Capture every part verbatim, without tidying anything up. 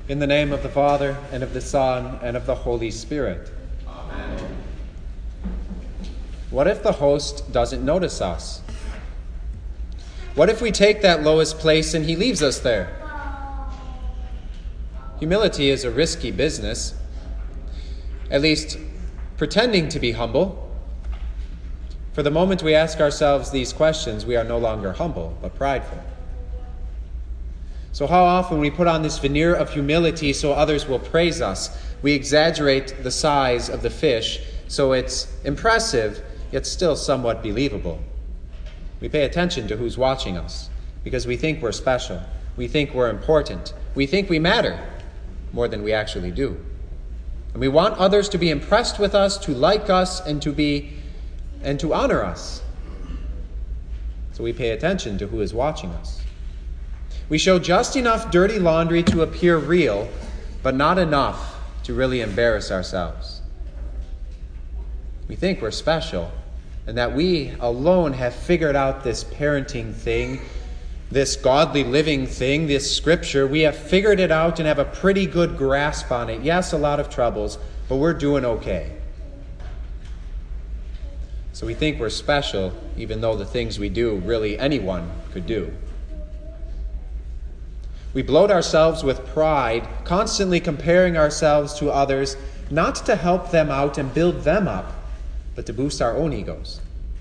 In the name of the Father, and of the Son, and of the Holy Spirit. Amen. What if the host doesn't notice us? What if we take that lowest place and he leaves us there? Humility is a risky business, at least pretending to be humble. For the moment we ask ourselves these questions, we are no longer humble, but prideful. So how often we put on this veneer of humility so others will praise us, we exaggerate the size of the fish so it's impressive, yet still somewhat believable. We pay attention to who's watching us because we think we're special. We think we're important. We think we matter more than we actually do. And we want others to be impressed with us, to like us, and to be and to honor us. So we pay attention to who is watching us. We show just enough dirty laundry to appear real, but not enough to really embarrass ourselves. We think we're special, and that we alone have figured out this parenting thing, this godly living thing, this scripture. We have figured it out and have a pretty good grasp on it. Yes, a lot of troubles, but we're doing okay. So we think we're special, even though the things we do, really anyone could do. We bloat ourselves with pride, constantly comparing ourselves to others, not to help them out and build them up, but to boost our own egos.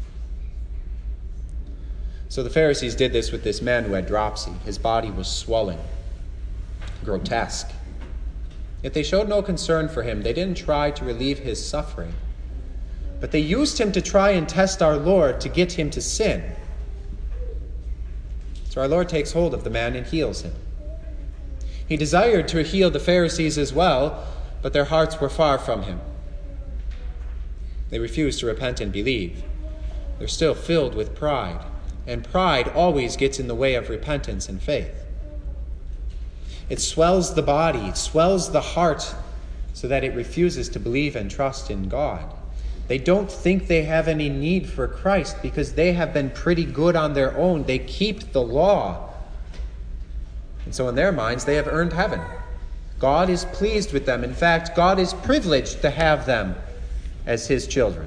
So the Pharisees did this with this man who had dropsy. His body was swollen, grotesque. Yet they showed no concern for him. They didn't try to relieve his suffering. But they used him to try and test our Lord, to get him to sin. So our Lord takes hold of the man and heals him. He desired to heal the Pharisees as well, but their hearts were far from him. They refused to repent and believe. They're still filled with pride, and pride always gets in the way of repentance and faith. It swells the body, it swells the heart, so that it refuses to believe and trust in God. They don't think they have any need for Christ because they have been pretty good on their own. They keep the law. And so in their minds, they have earned heaven. God is pleased with them. In fact, God is privileged to have them as his children.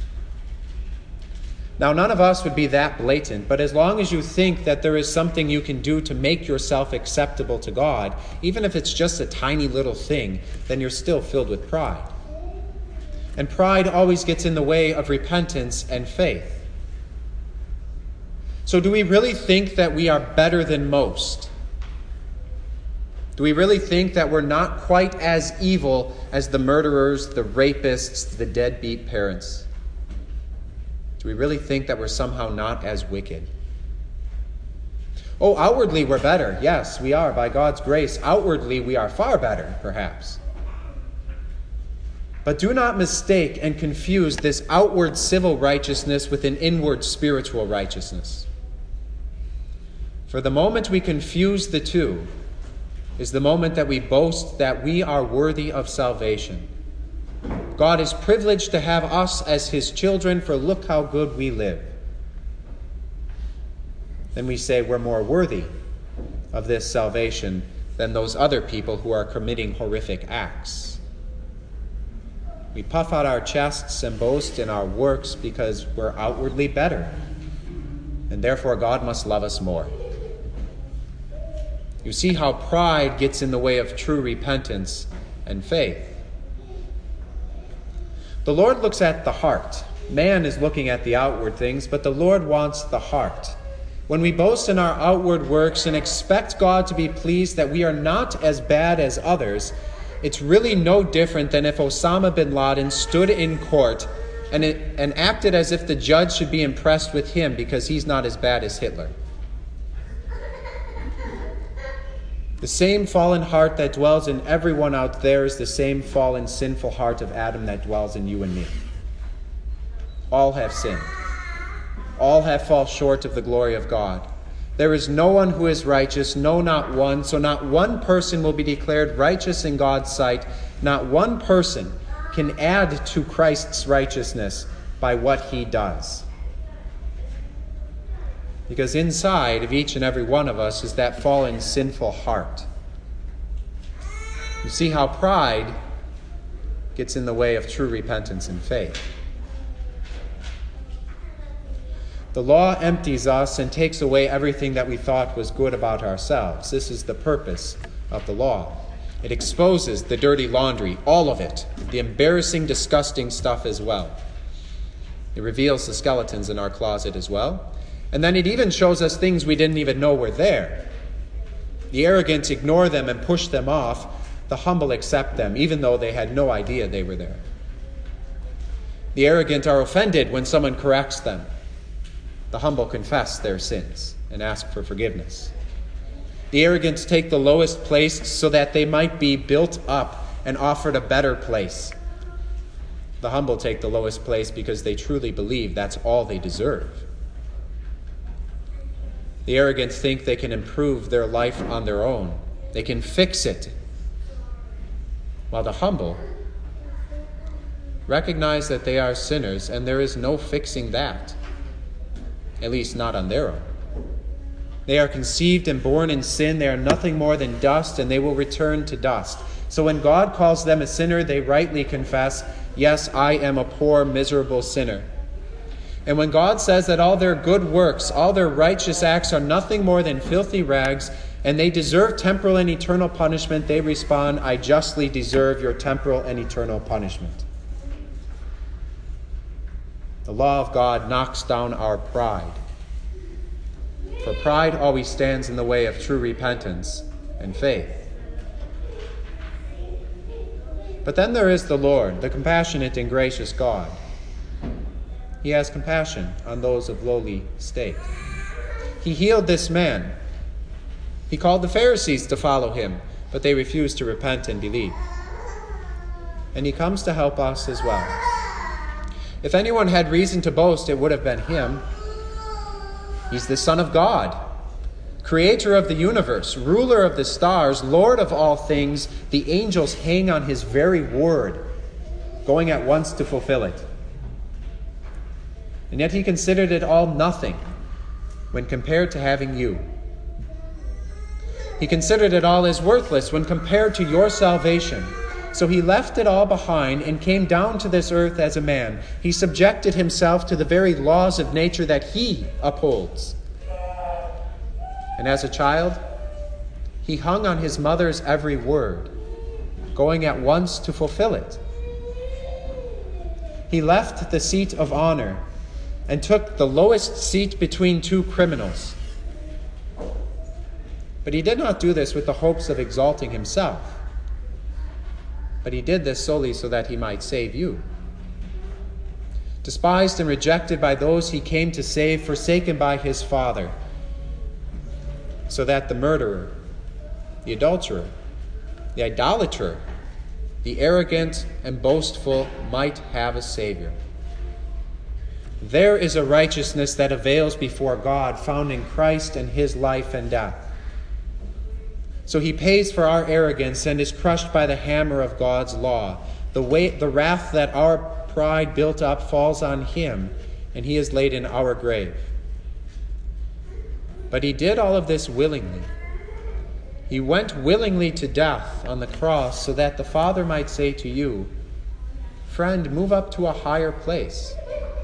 Now, none of us would be that blatant, but as long as you think that there is something you can do to make yourself acceptable to God, even if it's just a tiny little thing, then you're still filled with pride. And pride always gets in the way of repentance and faith. So do we really think that we are better than most? Do we really think that we're not quite as evil as the murderers, the rapists, the deadbeat parents? Do we really think that we're somehow not as wicked? Oh, outwardly we're better. Yes, we are, by God's grace. Outwardly we are far better, perhaps. But do not mistake and confuse this outward civil righteousness with an inward spiritual righteousness. For the moment we confuse the two is the moment that we boast that we are worthy of salvation. God is privileged to have us as his children, for look how good we live. Then we say we're more worthy of this salvation than those other people who are committing horrific acts. We puff out our chests and boast in our works because we're outwardly better, and therefore God must love us more. You see how pride gets in the way of true repentance and faith. The Lord looks at the heart. Man is looking at the outward things, but the Lord wants the heart. When we boast in our outward works and expect God to be pleased that we are not as bad as others, it's really no different than if Osama bin Laden stood in court and, it, and acted as if the judge should be impressed with him because he's not as bad as Hitler. The same fallen heart that dwells in everyone out there is the same fallen, sinful heart of Adam that dwells in you and me. All have sinned. All have fallen short of the glory of God. There is no one who is righteous, no, not one. So not one person will be declared righteous in God's sight. Not one person can add to Christ's righteousness by what he does. Because inside of each and every one of us is that fallen, sinful heart. You see how pride gets in the way of true repentance and faith. The law empties us and takes away everything that we thought was good about ourselves. This is the purpose of the law. It exposes the dirty laundry, all of it, the embarrassing, disgusting stuff as well. It reveals the skeletons in our closet as well. And then it even shows us things we didn't even know were there. The arrogant ignore them and push them off. The humble accept them, even though they had no idea they were there. The arrogant are offended when someone corrects them. The humble confess their sins and ask for forgiveness. The arrogant take the lowest place so that they might be built up and offered a better place. The humble take the lowest place because they truly believe that's all they deserve. The arrogant think they can improve their life on their own. They can fix it. While the humble recognize that they are sinners and there is no fixing that, at least not on their own. They are conceived and born in sin. They are nothing more than dust, and they will return to dust. So when God calls them a sinner, they rightly confess, yes, I am a poor, miserable sinner. And when God says that all their good works, all their righteous acts are nothing more than filthy rags, and they deserve temporal and eternal punishment, they respond, I justly deserve your temporal and eternal punishment. The law of God knocks down our pride. For pride always stands in the way of true repentance and faith. But then there is the Lord, the compassionate and gracious God. He has compassion on those of lowly state. He healed this man. He called the Pharisees to follow him, but they refused to repent and believe. And he comes to help us as well. If anyone had reason to boast, it would have been him. He's the Son of God, creator of the universe, ruler of the stars, Lord of all things. The angels hang on his very word, going at once to fulfill it. And yet he considered it all nothing when compared to having you. He considered it all as worthless when compared to your salvation. So he left it all behind and came down to this earth as a man. He subjected himself to the very laws of nature that he upholds. And as a child, he hung on his mother's every word, going at once to fulfill it. He left the seat of honor and took the lowest seat between two criminals. But he did not do this with the hopes of exalting himself. But he did this solely so that he might save you. Despised and rejected by those he came to save, forsaken by his Father, so that the murderer, the adulterer, the idolater, the arrogant and boastful might have a Savior. There is a righteousness that avails before God, found in Christ and his life and death. So he pays for our arrogance and is crushed by the hammer of God's law. The weight, the wrath that our pride built up falls on him, and he is laid in our grave. But he did all of this willingly. He went willingly to death on the cross so that the Father might say to you, friend, move up to a higher place.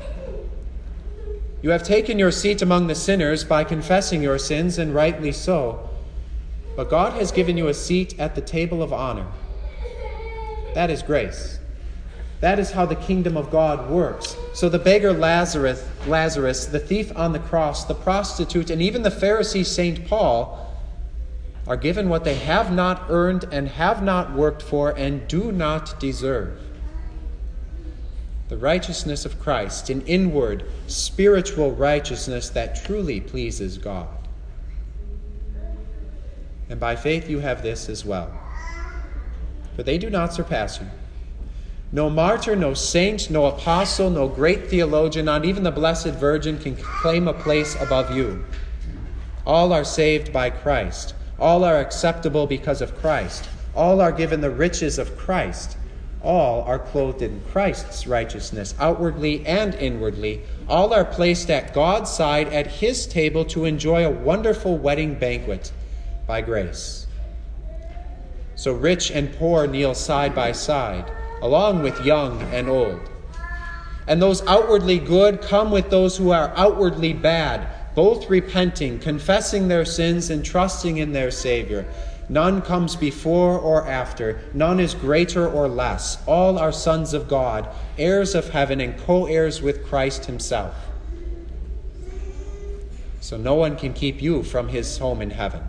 You have taken your seat among the sinners by confessing your sins, and rightly so. But God has given you a seat at the table of honor. That is grace. That is how the kingdom of God works. So the beggar Lazarus, Lazarus, the thief on the cross, the prostitute, and even the Pharisee Saint Paul are given what they have not earned and have not worked for and do not deserve. The righteousness of Christ, an inward, spiritual righteousness that truly pleases God. And by faith you have this as well. For they do not surpass you. No martyr, no saint, no apostle, no great theologian, not even the Blessed Virgin can claim a place above you. All are saved by Christ. All are acceptable because of Christ. All are given the riches of Christ. All are clothed in Christ's righteousness, outwardly and inwardly. All are placed at God's side at his table to enjoy a wonderful wedding banquet by grace. So rich and poor kneel side by side, along with young and old. And those outwardly good come with those who are outwardly bad, both repenting, confessing their sins, and trusting in their Savior. None comes before or after, none is greater or less. All are sons of God, heirs of heaven, and co-heirs with Christ himself. So no one can keep you from his home in heaven.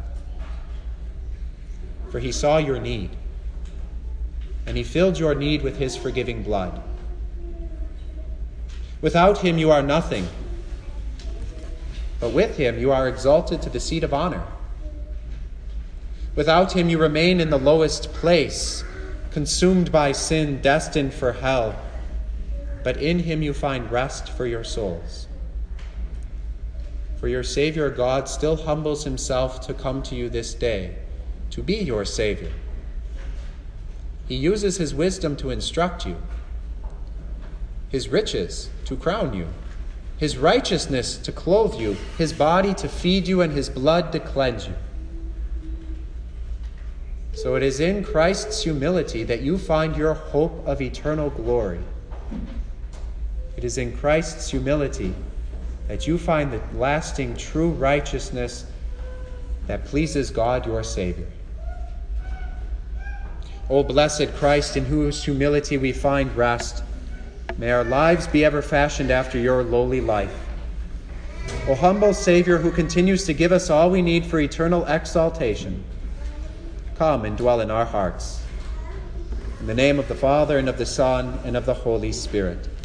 For he saw your need, and he filled your need with his forgiving blood. Without him you are nothing, but with him you are exalted to the seat of honor. Without him you remain in the lowest place, consumed by sin, destined for hell. But in him you find rest for your souls. For your Savior God still humbles himself to come to you this day, to be your Savior. He uses his wisdom to instruct you, his riches to crown you, his righteousness to clothe you, his body to feed you, and his blood to cleanse you. So it is in Christ's humility that you find your hope of eternal glory. It is in Christ's humility that you find the lasting true righteousness that pleases God your Savior. O blessed Christ, in whose humility we find rest, may our lives be ever fashioned after your lowly life. O humble Savior, who continues to give us all we need for eternal exaltation, come and dwell in our hearts. In the name of the Father, and of the Son, and of the Holy Spirit.